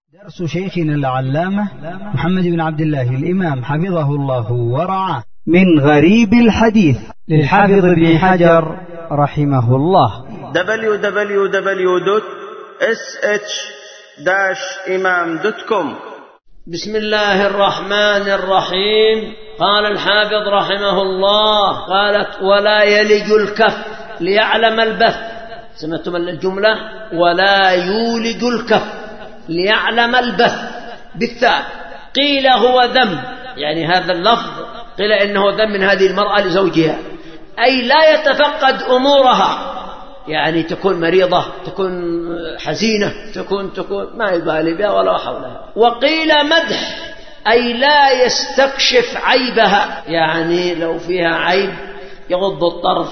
درس شيخنا العلامة محمد بن عبد الله الإمام حفظه الله ورعاه من غريب الحديث للحافظ ابن حجر رحمه الله. www.sh-imam.com. بسم الله الرحمن الرحيم. قال الحافظ رحمه الله قالت ولا يلج الكف ليعلم البث. سمعتم الجملة ولا يولج الكف ليعلم البث بالثاء. قيل هو ذم، يعني هذا اللفظ قيل إنه ذم من هذه المرأة لزوجها، أي لا يتفقد أمورها، يعني تكون مريضة، تكون حزينة، تكون ما يبالي بها ولا حولها. وقيل مدح، أي لا يستكشف عيبها، يعني لو فيها عيب يغض الطرف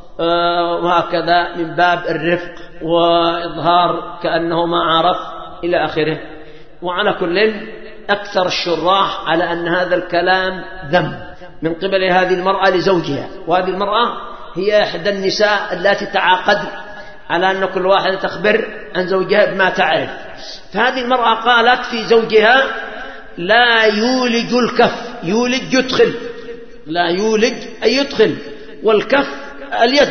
وهكذا من باب الرفق وإظهار كأنه ما عرف إلى آخره. وعلى كل أكثر الشراح على أن هذا الكلام ذم من قبل هذه المرأة لزوجها، وهذه المرأة هي إحدى النساء التي تعاقد على أن كل واحدة تخبر عن زوجها بما تعرف. فهذه المرأة قالت في زوجها لا يولج الكف، يولج يدخل، لا يولج أي يدخل، والكف اليد.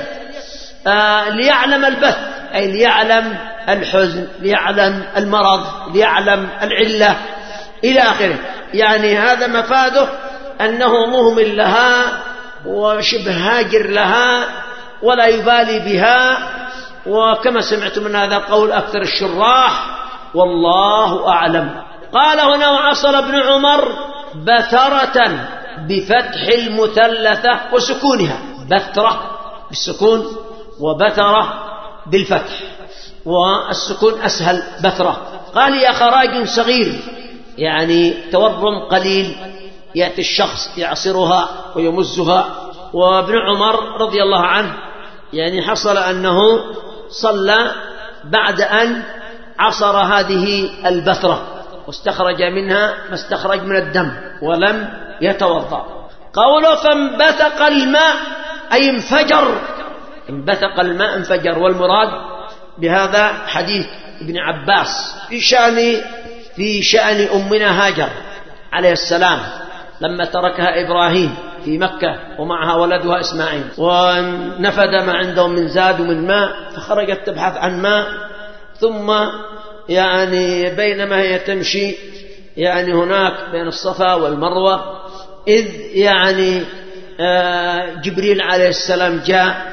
ليعلم البث، أي ليعلم الحزن، ليعلم المرض، ليعلم العلة إلى آخره. يعني هذا مفاده أنه مهمل لها وشبه هاجر لها ولا يبالي بها. وكما سمعتم من هذا قول أكثر الشراح والله أعلم. قال هنا وعصر ابن عمر بثرة بفتح المثلثة وسكونها، بثرة بالسكون وبثرة بالفتح، والسكون أسهل بثرة. قال يا خراج صغير، يعني تورم قليل يأتي الشخص يعصرها ويمزها. وابن عمر رضي الله عنه يعني حصل أنه صلى بعد أن عصر هذه البثرة واستخرج منها ما استخرج من الدم ولم يتوضأ. قوله فانبثق الماء أي انفجر، انبثق الماء انفجر. والمراد بهذا حديث ابن عباس في شأن أمنا هاجر عليه السلام لما تركها إبراهيم في مكة ومعها ولدها إسماعيل، ونفد ما عندهم من زاد ومن ماء، فخرجت تبحث عن ماء. ثم يعني بينما هي تمشي يعني هناك بين الصفا والمروة، إذ يعني جبريل عليه السلام جاء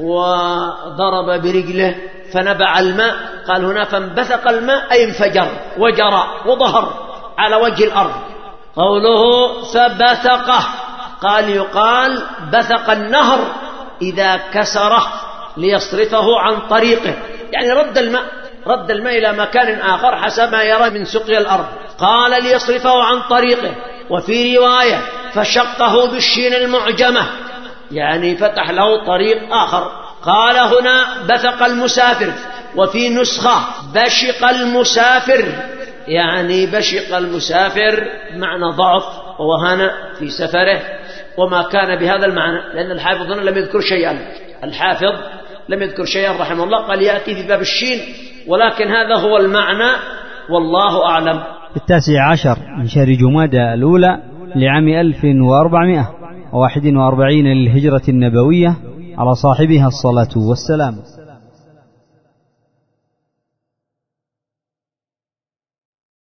وضرب برجله فنبع الماء. قال هنا فانبثق الماء أي انفجر وجرى وظهر على وجه الأرض. قوله فبثقه، قال يقال بثق النهر إذا كسره ليصرفه عن طريقه، يعني رد الماء إلى مكان آخر حسب ما يرى من سقي الأرض. قال ليصرفه عن طريقه. وفي رواية فشقه بالشين المعجمة، يعني فتح له طريق آخر. قال هنا بثق المسافر، وفي نسخة بشق المسافر، يعني بشق المسافر معنى ضعف ووهن في سفره، وما كان بهذا المعنى، لأن الحافظ هنا لم يذكر شيئا، الحافظ لم يذكر شيئا رحمه الله، قال يأتي في باب الشين، ولكن هذا هو المعنى والله أعلم. 19 من شهر جمادى الأولى لعام 1441 للهجرة النبوية على صاحبها الصلاة والسلام.